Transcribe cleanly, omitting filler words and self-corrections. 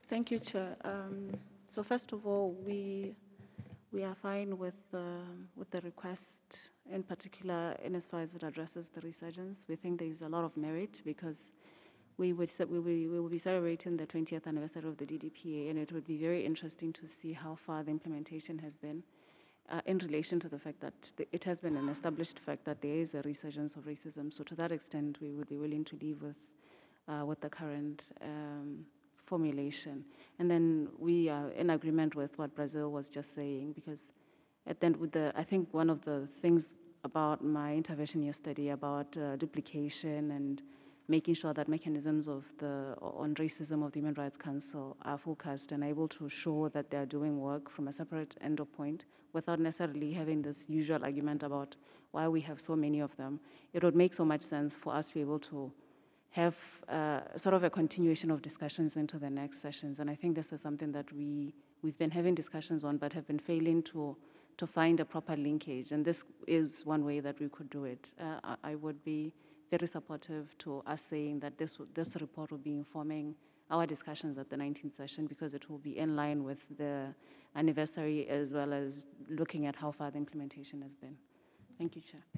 Thank you, Chair. So first of all, we are fine with the request, in particular, in as far as it addresses the resurgence. We think there is a lot of merit because we will be celebrating the 20th anniversary of the DDPA, and it would be very interesting to see how far the implementation has been in relation to the fact that it has been an established fact that there is a resurgence of racism. So to that extent, we would be willing to leave with the current formulation. And then we are in agreement with what Brazil was just saying, because at the end, I think one of the things about my intervention yesterday about duplication and making sure that mechanisms on racism of the Human Rights Council are focused and able to show that they are doing work from a separate end point without necessarily having this usual argument about why we have so many of them. It would make so much sense for us to be able to have sort of a continuation of discussions into the next sessions. And I think this is something that we've been having discussions on, but have been failing to find a proper linkage. And this is one way that we could do it. I would be very supportive to us saying that this report will be informing our discussions at the 19th session, because it will be in line with the anniversary, as well as looking at how far the implementation has been. Thank you, Chair.